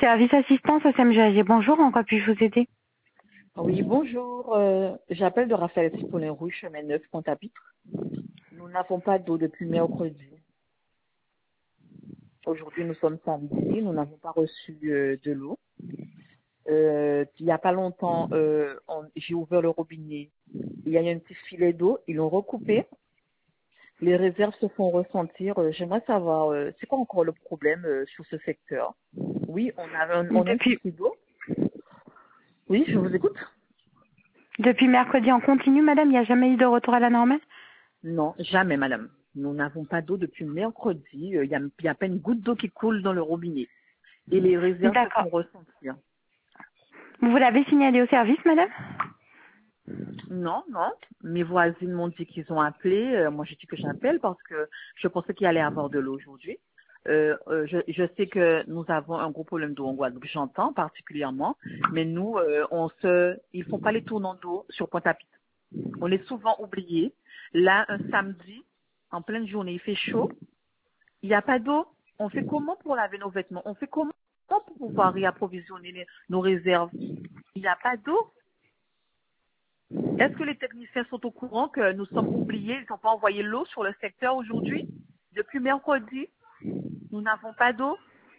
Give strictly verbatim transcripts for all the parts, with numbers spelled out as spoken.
Service assistance au C M G A G. Bonjour, en quoi puis-je vous aider? Oui, bonjour. euh, J'appelle de Raphaël Cipollin Rouge, chemin neuf, Pointe-à-Pitre. Nous n'avons pas d'eau depuis mercredi. Aujourd'hui, nous sommes samedi. Nous n'avons pas reçu euh, de l'eau. Euh, il n'y a pas longtemps, euh, on- j'ai ouvert le robinet. Il y a eu un petit filet d'eau. Ils l'ont recoupé. Les réserves se font ressentir. Euh, J'aimerais savoir, euh, c'est quoi encore le problème euh, sur ce secteur? Oui, on a un, on a un Depuis, souci d'eau. Oui, je vous écoute. depuis mercredi en continu, madame, il n'y a jamais eu de retour à la normale? Non, jamais, madame. Nous n'avons pas d'eau depuis mercredi. Euh, Il y, a, il y a pas une goutte d'eau qui coule dans le robinet. Et les réserves se D'accord. font ressentir. Vous l'avez signalé au service, madame? Non, non. Mes voisines m'ont dit qu'ils ont appelé. Euh, moi, j'ai dit que j'appelle parce que je pensais qu'il allait avoir de l'eau aujourd'hui. Euh, euh, je, je sais que nous avons un gros problème d'eau en Guadeloupe, j'entends particulièrement. Mais nous, euh, on se, ils font pas les tournants d'eau sur Pointe-à-Pitre. On est souvent oubliés. Là, un samedi, en pleine journée, il fait chaud. Il n'y a pas d'eau. On fait comment pour laver nos vêtements? On fait comment pour pouvoir réapprovisionner les- nos réserves? Il n'y a pas d'eau. Est-ce que les techniciens sont au courant que nous sommes oubliés? Ils n'ont pas envoyé l'eau sur le secteur aujourd'hui? Depuis mercredi, nous n'avons pas d'eau.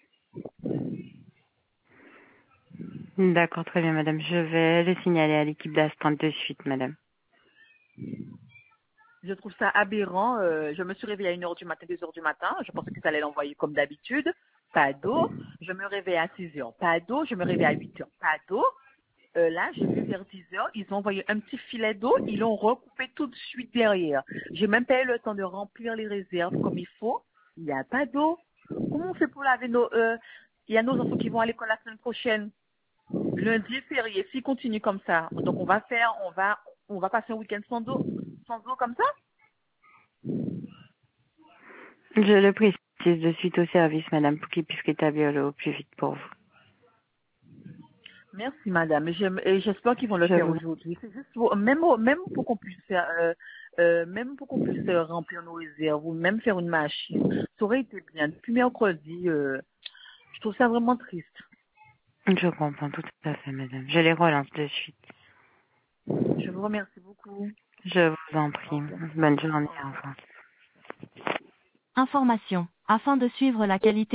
D'accord, très bien, madame. Je vais le signaler à l'équipe d'astreinte de suite, madame. Je trouve ça aberrant. Euh, je me suis réveillée à une heure du matin, deux heures du matin. Je pensais qu'ils allaient l'envoyer comme d'habitude. Pas d'eau. Je me réveille à six heures. Pas d'eau. Je me réveille à huit heures. Pas d'eau. Euh, là, j'ai vu vers dix heures, ils ont envoyé un petit filet d'eau, ils l'ont recoupé tout de suite derrière. J'ai même pas eu le temps de remplir les réserves comme il faut. Il n'y a pas d'eau. Comment on fait pour laver nos... Euh, il y a nos enfants qui vont à l'école la semaine prochaine. Lundi est férié. S'ils continuent comme ça, donc on va faire, on va, on va passer un week-end sans eau, sans eau comme ça. Je le précise de suite au service, madame, pour qu'ils puissent établir le au plus vite pour vous. Merci madame. Et j'aime- et j'espère qu'ils vont le Je faire vous... aujourd'hui. C'est juste pour, même, au- même pour qu'on puisse faire, euh, euh, même pour qu'on puisse euh, remplir nos réserves ou même faire une machine. Ça aurait été bien. Depuis mercredi, euh, je trouve ça vraiment triste. Je comprends tout à fait, madame. Je les relance de suite. Je vous remercie beaucoup. Je vous en prie. Au revoir. Bonne journée, Au revoir. enfant. Information. Afin de suivre la qualité